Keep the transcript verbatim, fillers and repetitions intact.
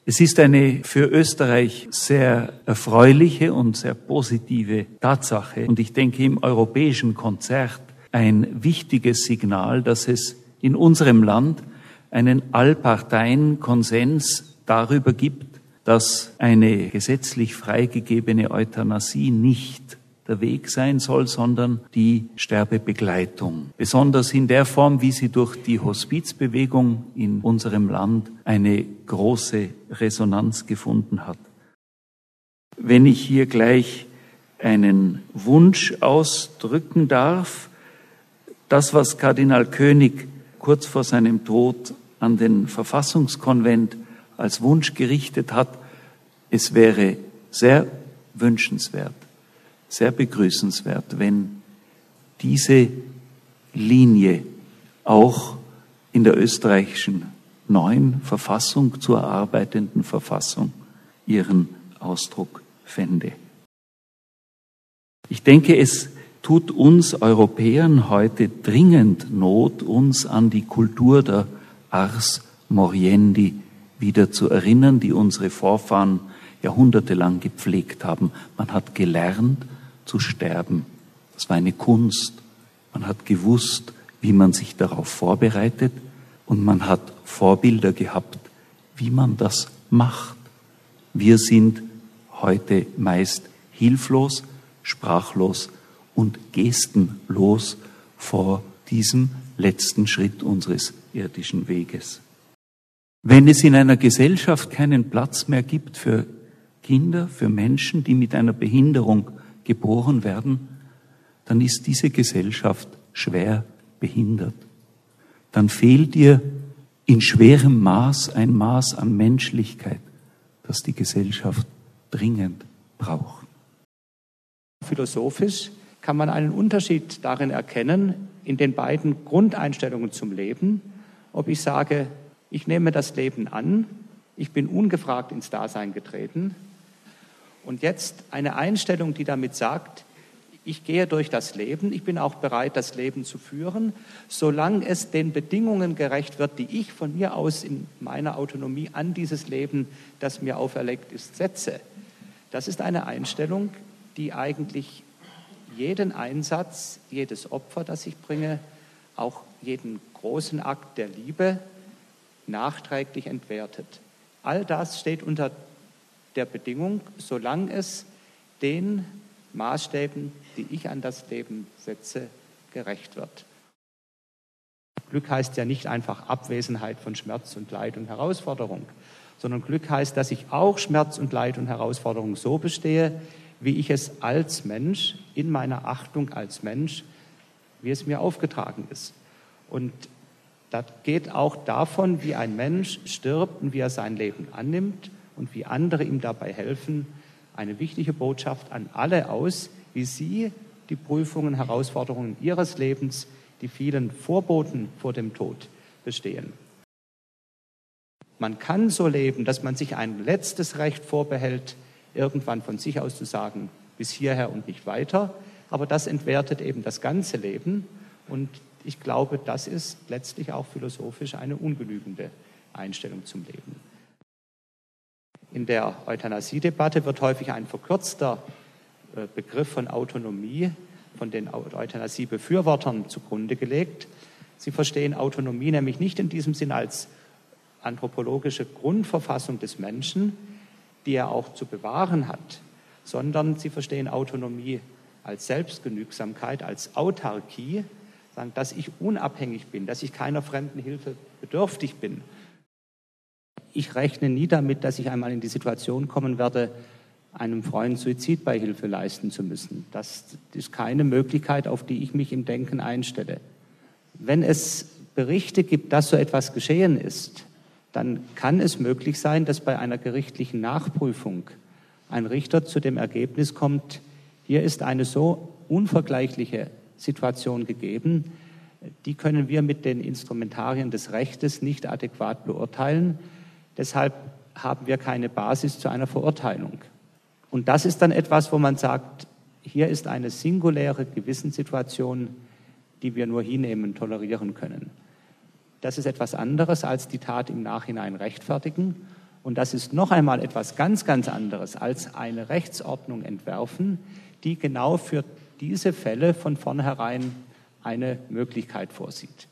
Es ist eine für Österreich sehr erfreuliche und sehr positive Tatsache und ich denke im europäischen Konzert ein wichtiges Signal, dass es in unserem Land einen Allparteienkonsens darüber gibt, dass eine gesetzlich freigegebene Euthanasie nicht der Weg sein soll, sondern die Sterbebegleitung. Besonders in der Form, wie sie durch die Hospizbewegung in unserem Land eine große Resonanz gefunden hat. Wenn ich hier gleich einen Wunsch ausdrücken darf, das, was Kardinal König kurz vor seinem Tod an den Verfassungskonvent als Wunsch gerichtet hat, es wäre sehr wünschenswert, sehr begrüßenswert, wenn diese Linie auch in der österreichischen neuen Verfassung, zur erarbeitenden Verfassung, ihren Ausdruck fände. Ich denke, es tut uns Europäern heute dringend Not, uns an die Kultur der Ars Moriendi wieder zu erinnern, die unsere Vorfahren jahrhundertelang gepflegt haben. Man hat gelernt zu sterben. Das war eine Kunst. Man hat gewusst, wie man sich darauf vorbereitet und man hat Vorbilder gehabt, wie man das macht. Wir sind heute meist hilflos, sprachlos und gestenlos vor diesem letzten Schritt unseres irdischen Weges. Wenn es in einer Gesellschaft keinen Platz mehr gibt für Kinder, für Menschen, die mit einer Behinderung geboren werden, dann ist diese Gesellschaft schwer behindert. Dann fehlt ihr in schwerem Maß ein Maß an Menschlichkeit, das die Gesellschaft dringend braucht. Philosophisch kann man einen Unterschied darin erkennen, in den beiden Grundeinstellungen zum Leben, ob ich sage, ich nehme das Leben an, ich bin ungefragt ins Dasein getreten und jetzt eine Einstellung, die damit sagt, ich gehe durch das Leben, ich bin auch bereit, das Leben zu führen, solange es den Bedingungen gerecht wird, die ich von mir aus in meiner Autonomie an dieses Leben, das mir auferlegt ist, setze. Das ist eine Einstellung, die eigentlich jeden Einsatz, jedes Opfer, das ich bringe, auch jeden großen Akt der Liebe nachträglich entwertet. All das steht unter der Bedingung, solange es den Maßstäben, die ich an das Leben setze, gerecht wird. Glück heißt ja nicht einfach Abwesenheit von Schmerz und Leid und Herausforderung, sondern Glück heißt, dass ich auch Schmerz und Leid und Herausforderung so bestehe, wie ich es als Mensch, in meiner Achtung als Mensch, wie es mir aufgetragen ist. Und das geht auch davon, wie ein Mensch stirbt und wie er sein Leben annimmt und wie andere ihm dabei helfen, eine wichtige Botschaft an alle aus, wie sie die Prüfungen, Herausforderungen ihres Lebens, die vielen Vorboten vor dem Tod bestehen. Man kann so leben, dass man sich ein letztes Recht vorbehält, irgendwann von sich aus zu sagen, bis hierher und nicht weiter. Aber das entwertet eben das ganze Leben. Und ich glaube, das ist letztlich auch philosophisch eine ungenügende Einstellung zum Leben. In der Euthanasie-Debatte wird häufig ein verkürzter Begriff von Autonomie von den Euthanasie-Befürwortern zugrunde gelegt. Sie verstehen Autonomie nämlich nicht in diesem Sinn als anthropologische Grundverfassung des Menschen, die er auch zu bewahren hat, sondern sie verstehen Autonomie als Selbstgenügsamkeit, als Autarkie, sagen, dass ich unabhängig bin, dass ich keiner fremden Hilfe bedürftig bin. Ich rechne nie damit, dass ich einmal in die Situation kommen werde, einem Freund Suizidbeihilfe leisten zu müssen. Das ist keine Möglichkeit, auf die ich mich im Denken einstelle. Wenn es Berichte gibt, dass so etwas geschehen ist, dann kann es möglich sein, dass bei einer gerichtlichen Nachprüfung ein Richter zu dem Ergebnis kommt, hier ist eine so unvergleichliche Situation gegeben, die können wir mit den Instrumentarien des Rechtes nicht adäquat beurteilen. Deshalb haben wir keine Basis zu einer Verurteilung. Und das ist dann etwas, wo man sagt, hier ist eine singuläre Gewissenssituation, die wir nur hinnehmen, tolerieren können. Das ist etwas anderes als die Tat im Nachhinein rechtfertigen. Und das ist noch einmal etwas ganz, ganz anderes als eine Rechtsordnung entwerfen, die genau für diese Fälle von vornherein eine Möglichkeit vorsieht.